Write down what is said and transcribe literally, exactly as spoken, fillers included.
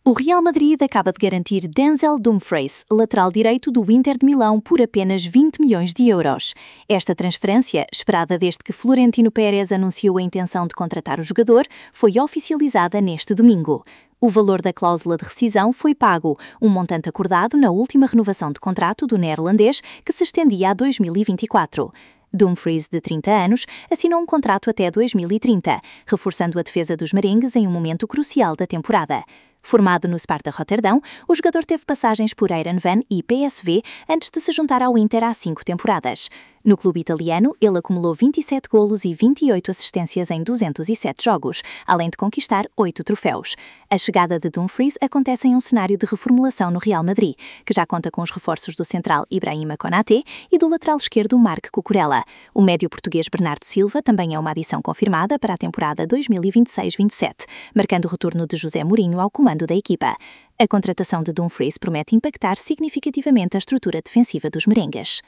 O Real Madrid acaba de garantir Denzel Dumfries, lateral direito do Inter de Milão, por apenas vinte milhões de euros. Esta transferência, esperada desde que Florentino Pérez anunciou a intenção de contratar o jogador, foi oficializada neste domingo. O valor da cláusula de rescisão foi pago, um montante acordado na última renovação de contrato do neerlandês, que se estendia a dois mil e vinte e quatro. Dumfries, de trinta anos, assinou um contrato até dois mil e trinta, reforçando a defesa dos merengues em um momento crucial da temporada. Formado no Sparta Roterdão, o jogador teve passagens por Eindhoven e P S V antes de se juntar ao Inter há cinco temporadas. No clube italiano, ele acumulou vinte e sete golos e vinte e oito assistências em duzentos e sete jogos, além de conquistar oito troféus. A chegada de Dumfries acontece em um cenário de reformulação no Real Madrid, que já conta com os reforços do central Ibrahima Konaté e do lateral esquerdo Marc Cucurella. O médio português Bernardo Silva também é uma adição confirmada para a temporada dois mil e vinte e seis vinte e sete, marcando o retorno de José Mourinho ao comando da equipa. A contratação de Dumfries promete impactar significativamente a estrutura defensiva dos merengues.